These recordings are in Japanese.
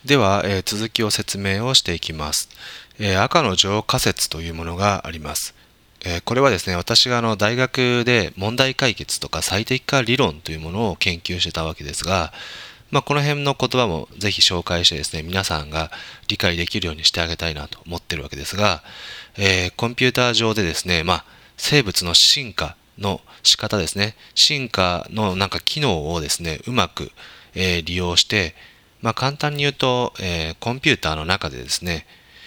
では、続きを説明をしていきます。赤の乗仮説というものがあります。これはですね、私が大学で問題解決とか最適化理論というものを研究してたわけですが、この辺の言葉もぜひ紹介してですね、皆さんが理解できるようにしてあげたいなと思ってるわけですが、コンピューター上でですね、生物の進化の仕方ですね、進化の機能をですね、うまく、利用して、簡単に言うと、コンピューターの中でですね、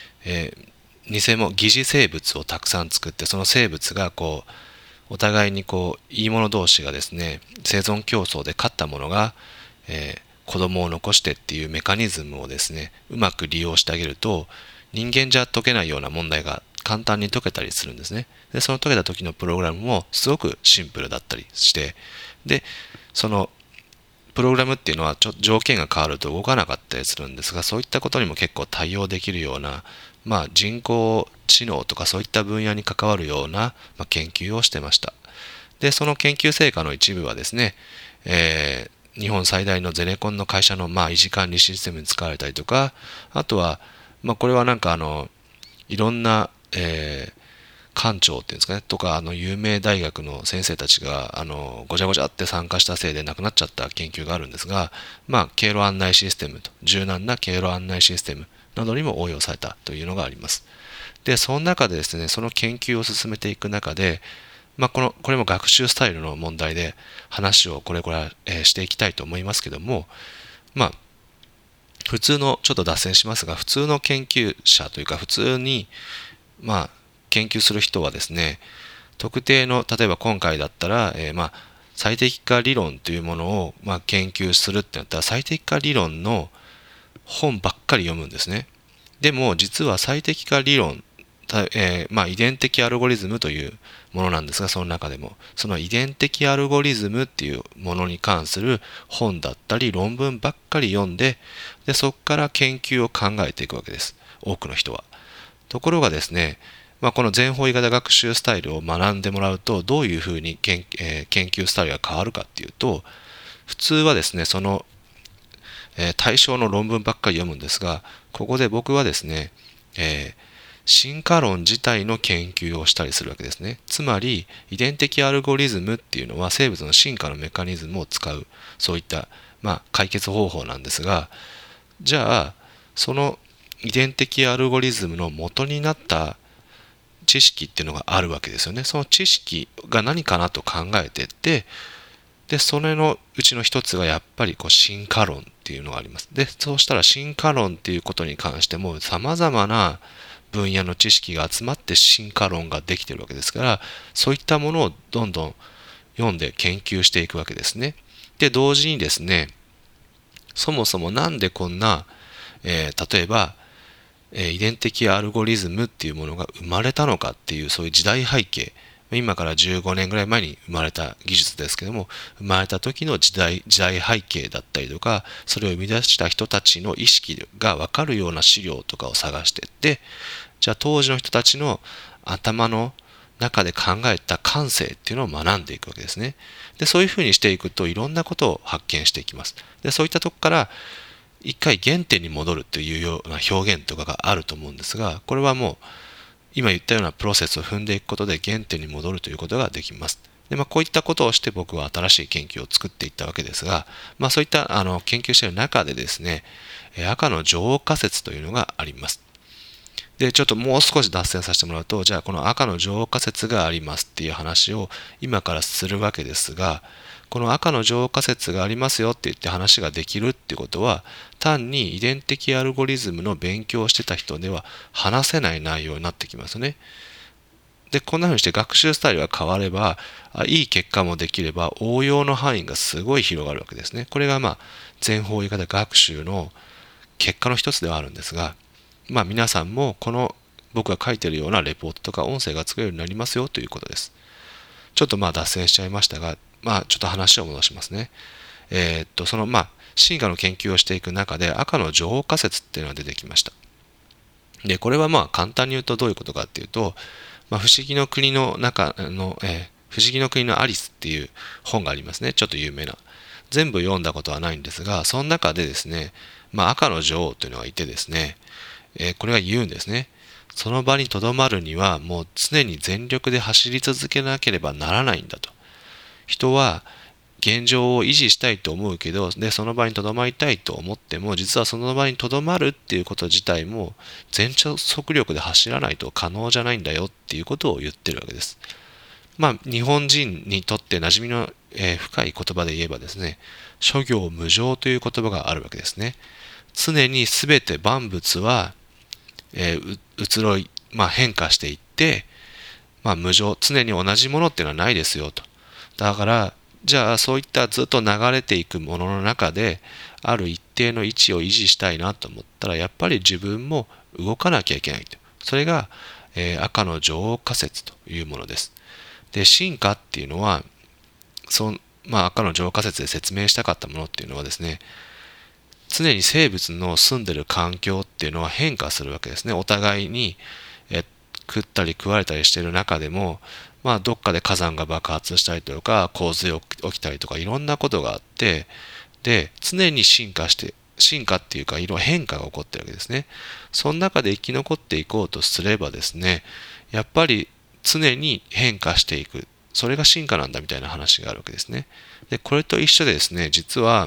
疑似生物をたくさん作って、その生物がお互いにいいもの同士がですね、生存競争で勝ったものが、子供を残してっていうメカニズムをですね、うまく利用してあげると、人間じゃ解けないような問題が簡単に解けたりするんですね。で、その解けた時のプログラムもすごくシンプルだったりして、で、そのプログラムっていうのは条件が変わると動かなかったりするんですが、そういったことにも結構対応できるような、人工知能とかそういった分野に関わるような、研究をしてました。で、その研究成果の一部はですね、日本最大のゼネコンの会社の維持管理システムに使われたりとか、あとは、これはいろんな、館長っていうんですかね、とか、有名大学の先生たちが、ごちゃごちゃって参加したせいで亡くなっちゃった研究があるんですが、経路案内システムと、柔軟な経路案内システムなどにも応用されたというのがあります。で、その中でですね、その研究を進めていく中で、これも学習スタイルの問題で話をこれから、していきたいと思いますけども、普通の、ちょっと脱線しますが、普通の研究者というか、普通に、研究する人はですね、特定の、例えば今回だったら、最適化理論というものを、研究するってなったら、最適化理論の本ばっかり読むんですね。でも、実は最適化理論、遺伝的アルゴリズムというものなんですが、その中でも、その遺伝的アルゴリズムっていうものに関する本だったり、論文ばっかり読んで、そこから研究を考えていくわけです。多くの人は。ところがですね、この全方位型学習スタイルを学んでもらうと、どういうふうに研究スタイルが変わるかっていうと、普通はですね、その、対象の論文ばっかり読むんですが、ここで僕はですね、進化論自体の研究をしたりするわけですね。つまり、遺伝的アルゴリズムっていうのは生物の進化のメカニズムを使う、そういった、解決方法なんですが、じゃあ、その遺伝的アルゴリズムの元になった知識っていうのがあるわけですよね。その知識が何かなと考えていって、で、それのうちの一つがやっぱり進化論っていうのがあります。で、そうしたら進化論っていうことに関しても様々な分野の知識が集まって進化論ができているわけですから、そういったものをどんどん読んで研究していくわけですね。で、同時にですね、そもそもなんでこんな、例えば、遺伝的アルゴリズムっていうものが生まれたのかっていうそういう時代背景、今から15年ぐらい前に生まれた技術ですけども、生まれた時の時代背景だったりとか、それを生み出した人たちの意識が分かるような資料とかを探していって、じゃあ当時の人たちの頭の中で考えた感性っていうのを学んでいくわけですね。で、そういうふうにしていくといろんなことを発見していきます。で、そういったとこから一回原点に戻るというような表現とかがあると思うんですが、これはもう今言ったようなプロセスを踏んでいくことで原点に戻るということができます。で、こういったことをして僕は新しい研究を作っていったわけですが、そういった研究している中でですね、赤の女王仮説というのがあります。で、ちょっともう少し脱線させてもらうと、じゃあこの赤の女王仮説がありますっていう話を今からするわけですが、この赤の女王仮説がありますよって言って話ができるってことは、単に遺伝的アルゴリズムの勉強をしてた人では話せない内容になってきますね。で、こんな風にして学習スタイルが変われば、いい結果もできれば応用の範囲がすごい広がるわけですね。これが全方位型学習の結果の一つではあるんですが、皆さんもこの僕が書いているようなレポートとか音声が作れるようになりますよということです。ちょっと脱線しちゃいましたが、ちょっと話を戻しますね。その進化の研究をしていく中で赤の女王仮説っていうのが出てきました。で、これは簡単に言うとどういうことかっていうと、不思議の国の中の、不思議の国のアリスっていう本がありますね。ちょっと有名な。 全部読んだことはないんですが、その中でですね、赤の女王というのがいてですね、これが言うんですね。その場に留まるにはもう常に全力で走り続けなければならないんだと。人は現状を維持したいと思うけど、で、その場に留まりたいと思っても、実はその場に留まるっていうこと自体も全速力で走らないと可能じゃないんだよっていうことを言ってるわけです。日本人にとって馴染みの、深い言葉で言えばですね、諸行無常という言葉があるわけですね。常に全て万物は、移ろい、変化していって、無常、常に同じものっていうのはないですよと。だから、じゃあそういったずっと流れていくものの中で、ある一定の位置を維持したいなと思ったら、やっぱり自分も動かなきゃいけないと。それが、赤の女王仮説というものです。で、進化っていうのは、赤の女王仮説で説明したかったものっていうのはですね、常に生物の住んでる環境っていうのは変化するわけですね。お互いに、食ったり食われたりしている中でも、どっかで火山が爆発したりとか、洪水が起きたりとか、いろんなことがあって、で、常に進化っていうか、いろんな変化が起こってるわけですね。その中で生き残っていこうとすればですね、やっぱり常に変化していく。それが進化なんだみたいな話があるわけですね。で、これと一緒でですね、実は、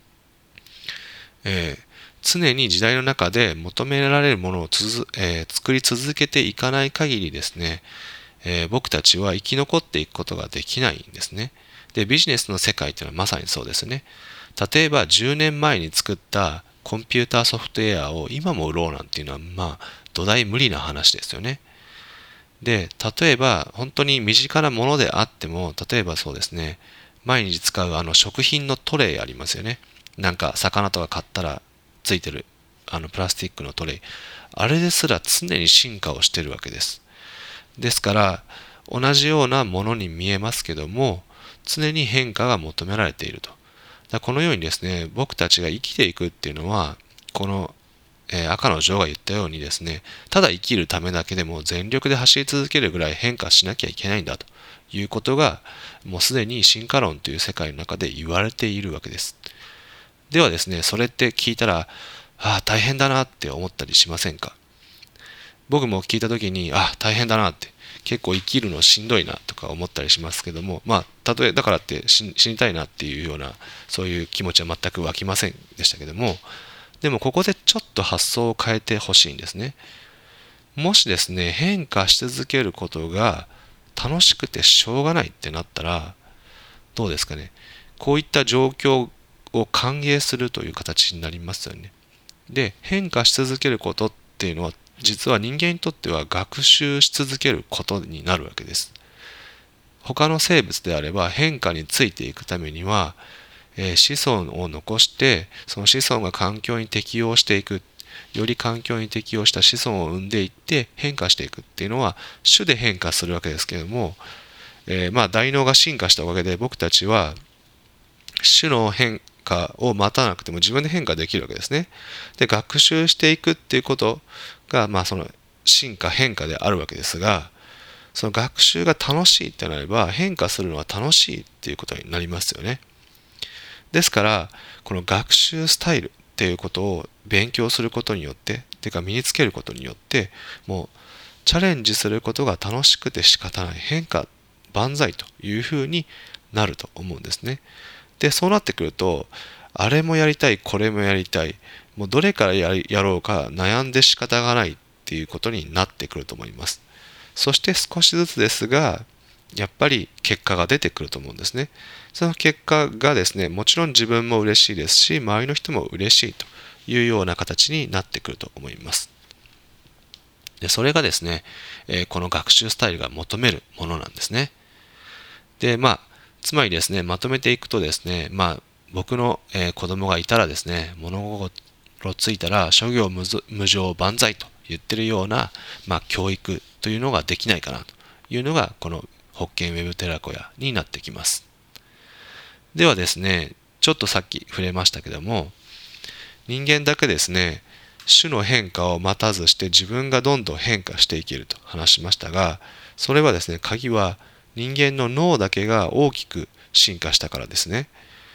常に時代の中で求められるものを作り続けていかない限りですね、僕たちは生き残っていくことができないんですね。で、ビジネスの世界っていうのはまさにそうですね。例えば10年前に作ったコンピューターソフトウェアを今も売ろうなんていうのは土台無理な話ですよね。で、例えば本当に身近なものであっても、例えばそうですね、毎日使う食品のトレイありますよね。なんか魚とか買ったらついてるプラスチックのトレイ。あれですら常に進化をしてるわけです。ですから同じようなものに見えますけども、常に変化が求められていると。このようにですね、僕たちが生きていくっていうのは、この赤の女王が言ったようにですね、ただ生きるためだけでも全力で走り続けるぐらい変化しなきゃいけないんだということが、もうすでに進化論という世界の中で言われているわけです。ではですね、それって聞いたら、大変だなって思ったりしませんか？僕も聞いた時に、大変だなって、結構生きるのしんどいなとか思ったりしますけども、たとえだからって死にたいなっていうような、そういう気持ちは全く湧きませんでしたけども、でもここでちょっと発想を変えてほしいんですね。もしですね、変化し続けることが楽しくてしょうがないってなったら、どうですかね。こういった状況を歓迎するという形になりますよね。で、変化し続けることっていうのは、実は人間にとっては学習し続けることになるわけです。他の生物であれば変化についていくためには、子孫を残して、その子孫が環境に適応していく、より環境に適応した子孫を生んでいって変化していくっていうのは種で変化するわけですけれども、大脳が進化したおかげで僕たちは種の変化を待たなくても自分で変化できるわけですね。で、学習していくっていうことが、その進化変化であるわけですが、その学習が楽しいってなれば変化するのは楽しいっていうことになりますよね。ですから、この学習スタイルっていうことを勉強することによって、身につけることによって、もうチャレンジすることが楽しくて仕方ない、変化万歳というふうになると思うんですね。で、そうなってくると、あれもやりたい、これもやりたい、もうどれからやろうか悩んで仕方がないっていうことになってくると思います。そして少しずつですが、やっぱり結果が出てくると思うんですね。その結果がですね、もちろん自分も嬉しいですし、周りの人も嬉しいというような形になってくると思います。で、それがですね、この学習スタイルが求めるものなんですね。で、つまりですね、まとめていくとですね、僕の、子供がいたらですね、物心ついたら諸行無常万歳と言ってるような、教育というのができないかなというのが、このホッケンウェブ寺子屋になってきます。ではですね、ちょっとさっき触れましたけども、人間だけですね、種の変化を待たずして自分がどんどん変化していけると話しましたが、それはですね、鍵は人間の脳だけが大きく進化したからですね。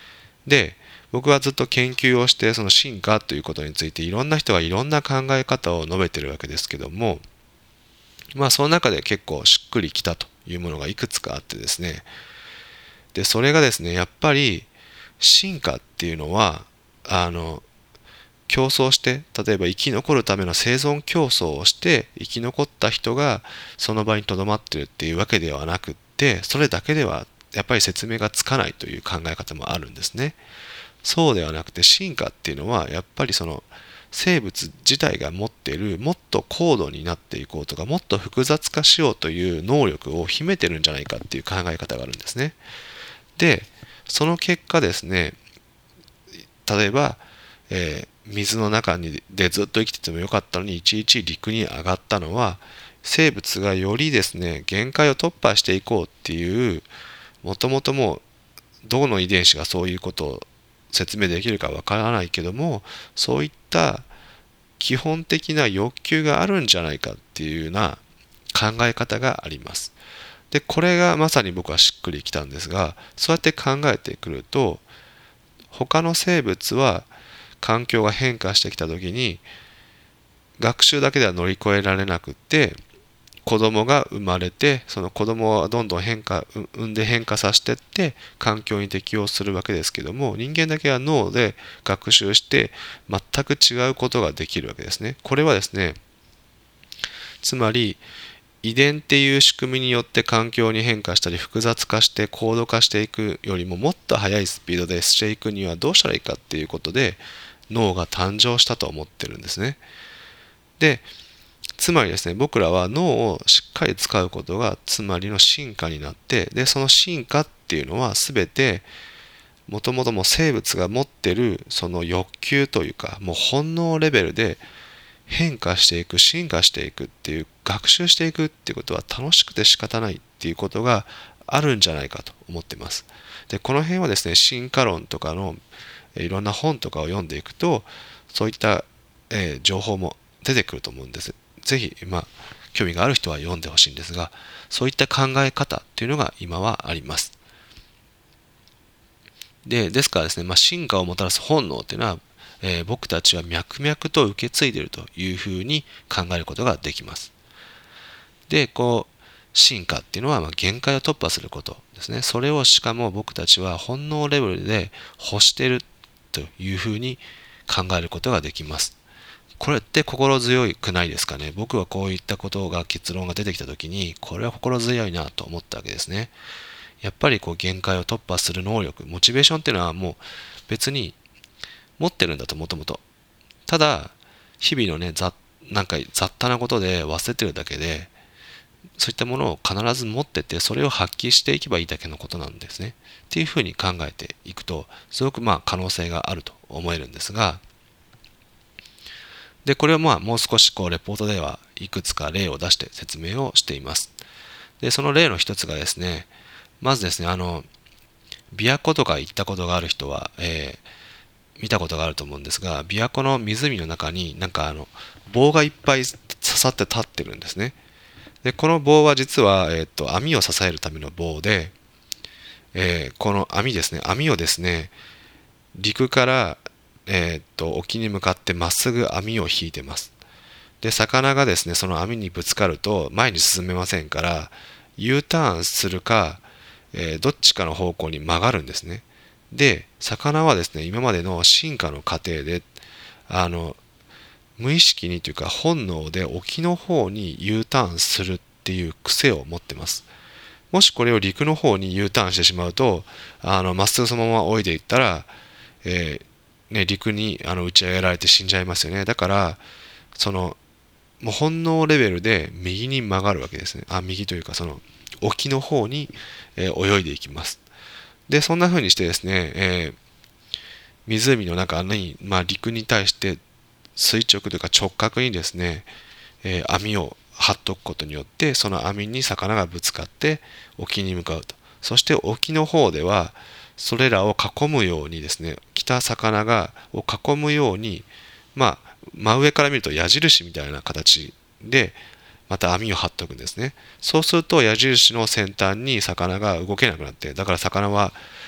で、僕はずっと研究をして、その進化ということについていろんな人がいろんな考え方を述べてるわけですけども、その中で結構しっくりきたというものがいくつかあってですね、で、それがですね、やっぱり進化っていうのは、競争して、例えば生き残るための生存競争をして生き残った人がその場に留まってるっていうわけではなくって、それだけではやっぱり説明がつかないという考え方もあるんですね。そうではなくて、進化っていうのはやっぱりその生物自体が持っているもっと高度になっていこうとか、もっと複雑化しようという能力を秘めてるんじゃないかっていう考え方があるんですね。で、その結果ですね、例えば、水の中でずっと生きててもよかったのにいちいち陸に上がったのは、生物がよりですね限界を突破していこうっていう、もともともうどの遺伝子がそういうことを説明できるかわからないけども、そういった基本的な欲求があるんじゃないかっていうような考え方があります。で、これがまさに僕はしっくりきたんですが、そうやって考えてくると、他の生物は環境が変化してきた時に学習だけでは乗り越えられなくって、子供が生まれて、その子供はどんどん産んで変化させていって環境に適応するわけですけども、人間だけは脳で学習して全く違うことができるわけですね。これはですね、つまり遺伝っていう仕組みによって環境に変化したり複雑化して高度化していくよりももっと速いスピードでしていくにはどうしたらいいかっていうことで脳が誕生したと思ってるんですね。で、つまりですね、僕らは脳をしっかり使うことがつまりの進化になって、でその進化っていうのは全てもともとも生物が持ってるその欲求というか、もう本能レベルで変化していく、進化していくっていう、学習していくっていうことは楽しくて仕方ないっていうことがあるんじゃないかと思っています。で、この辺はですね、進化論とかのいろんな本とかを読んでいくと、そういった、情報も出てくると思うんです。ぜひ、興味がある人は読んでほしいんですが、そういった考え方っていうのが今はあります。ですからですね、進化をもたらす本能っていうのは、僕たちは脈々と受け継いでいるというふうに考えることができます。で、進化っていうのは限界を突破することですね。それをしかも僕たちは本能レベルで欲しているというふうに考えることができます。これって心強くないですかね。僕はこういったことが結論が出てきたときに、これは心強いなと思ったわけですね。やっぱり限界を突破する能力、モチベーションっていうのはもう別に持ってるんだと、もともと。ただ、日々のね、なんか雑多なことで忘れてるだけで、そういったものを必ず持ってて、それを発揮していけばいいだけのことなんですね。っていうふうに考えていくと、すごく可能性があると思えるんですが、で、これをもう少しレポートではいくつか例を出して説明をしています。で、その例の一つがですね、まずですね、琵琶湖とか行ったことがある人は、見たことがあると思うんですが、琵琶湖の湖の中に棒がいっぱい刺さって立ってるんですね。で、この棒は実は、網を支えるための棒で、この網ですね、網をですね、陸から、沖に向かってまっすぐ網を引いてます。で、魚がですね、その網にぶつかると前に進めませんから、U ターンするか、どっちかの方向に曲がるんですね。で、魚はですね、今までの進化の過程で、無意識にというか本能で沖の方に U ターンするっていう癖を持ってます。もしこれを陸の方に U ターンしてしまうと、まっすぐそのまま泳いでいったら、陸に打ち上げられて死んじゃいますよね。だから、もう本能レベルで右に曲がるわけですね。右というか沖の方に、泳いでいきます。で、そんな風にしてですね、湖の中に、陸に対して垂直というか直角にですね、網を張っとくことによって、その網に魚がぶつかって沖に向かうと。そして沖の方ではそれらを囲むようにですね、来た魚を囲むように、真上から見ると矢印みたいな形でまた網を張っておくんですね。そうすると矢印の先端に魚が動けなくなって、だから魚は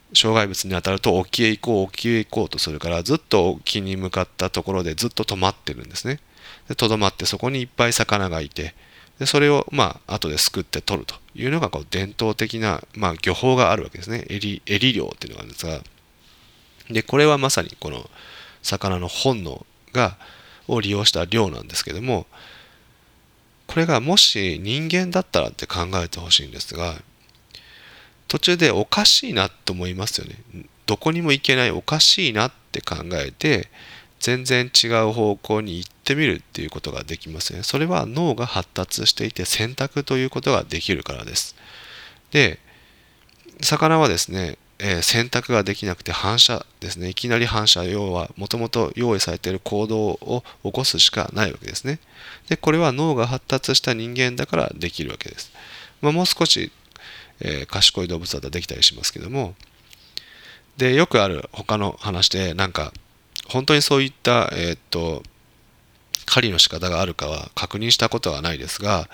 障害物に当たると沖へ行こう沖へ行こうとするから、ずっと沖に向かったところでずっと止まってるんですね。でとどまってそこにいっぱい魚がいて、でそれを後ですくって取るというのが伝統的な、漁法があるわけですね。エリ漁っていうのがあるんですが、でこれはまさにこの魚の本能を利用した漁なんですけども、これがもし人間だったらって考えてほしいんですが、途中でおかしいなと思いますよね。どこにも行けないおかしいなって考えて、全然違う方向に行ってみるっていうことができますよね。それは脳が発達していて選択ということができるからです。で、魚はですね、選択ができなくて反射ですね。いきなり反射、要はもともと用意されている行動を起こすしかないわけですね。で、これは脳が発達した人間だからできるわけです。もう少し、賢い動物だったらできたりしますけども、で、よくある他の話で、本当にそういった、狩りの仕方があるかは確認したことはないですが、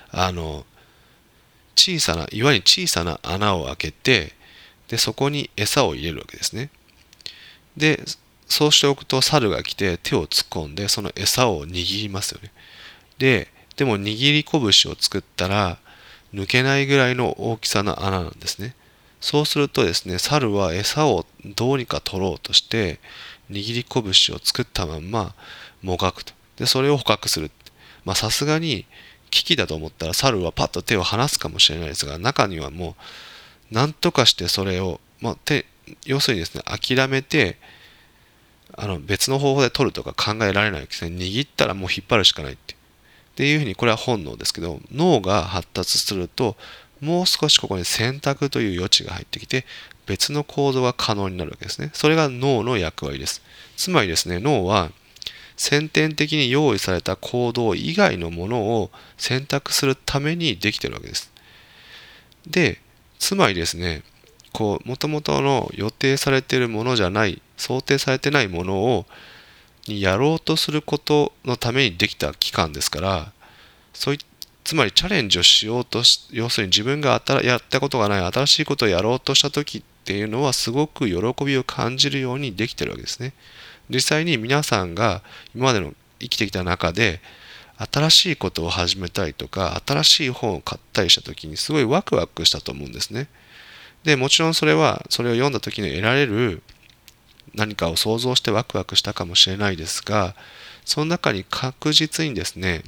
岩に小さな穴を開けて、でそこに餌を入れるわけですね。でそうしておくと猿が来て手を突っ込んでその餌を握りますよね。でも握り拳を作ったら抜けないぐらいの大きさの穴なんですね。そうするとですね、猿は餌をどうにか取ろうとして握り拳を作ったまんまもがくと。でそれを捕獲する。さすがに危機だと思ったら猿はパッと手を離すかもしれないですが、中にはもう何とかしてそれを、要するにですね、諦めて別の方法で取るとか考えられないですね。握ったらもう引っ張るしかないっていうふうに、これは本能ですけど、脳が発達するともう少しここに選択という余地が入ってきて別の行動が可能になるわけですね。それが脳の役割です。つまりですね、脳は先天的に用意された行動以外のものを選択するためにできているわけです。で、つまりですね、もともとの予定されているものじゃない、想定されてないものをやろうとすることのためにできた器官ですから、つまりチャレンジをしようと要するに自分がやったことがない新しいことをやろうとした時っていうのはすごく喜びを感じるようにできてるわけですね。実際に皆さんが今までの生きてきた中で新しいことを始めたりとか新しい本を買ったりした時にすごいワクワクしたと思うんですね。でもちろんそれはそれを読んだ時に得られる何かを想像してワクワクしたかもしれないですが、その中に確実にですね、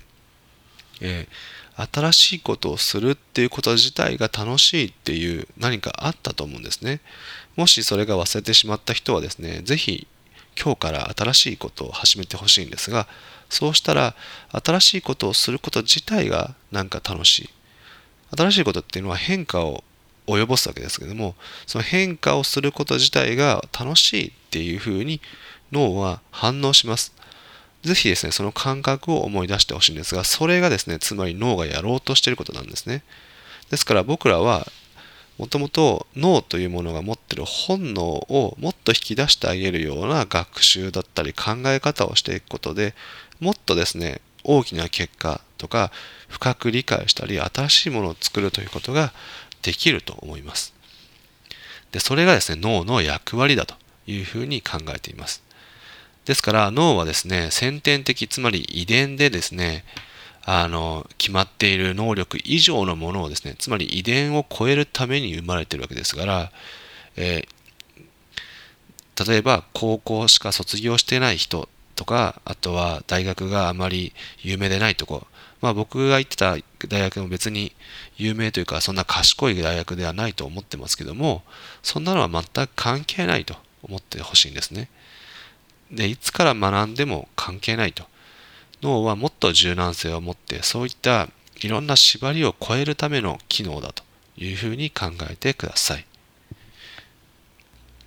新しいことをするっていうこと自体が楽しいっていう何かあったと思うんですね。もしそれが忘れてしまった人はですね、ぜひ今日から新しいことを始めてほしいんですが、そうしたら新しいことをすること自体が楽しい。新しいことっていうのは変化を及ぼすわけですけども、その変化をすること自体が楽しいっていうふうに脳は反応します。ぜひですね、その感覚を思い出してほしいんですが、それがですね、つまり脳がやろうとしていることなんですね。ですから僕らはもともと脳というものが持っている本能をもっと引き出してあげるような学習だったり考え方をしていくことで、もっとですね、大きな結果とか深く理解したり新しいものを作るということができると思います。で、それがですね、脳の役割だというふうに考えています。ですから脳はですね、先天的、つまり遺伝でですね、決まっている能力以上のものをですね、つまり遺伝を超えるために生まれているわけですから、例えば高校しか卒業してない人とか、あとは大学があまり有名でないとこ、僕が行ってた大学も別に有名というかそんな賢い大学ではないと思ってますけども、そんなのは全く関係ないと思ってほしいんですね。で、いつから学んでも関係ないと。脳はもっと柔軟性を持って、そういったいろんな縛りを超えるための機能だというふうに考えてください。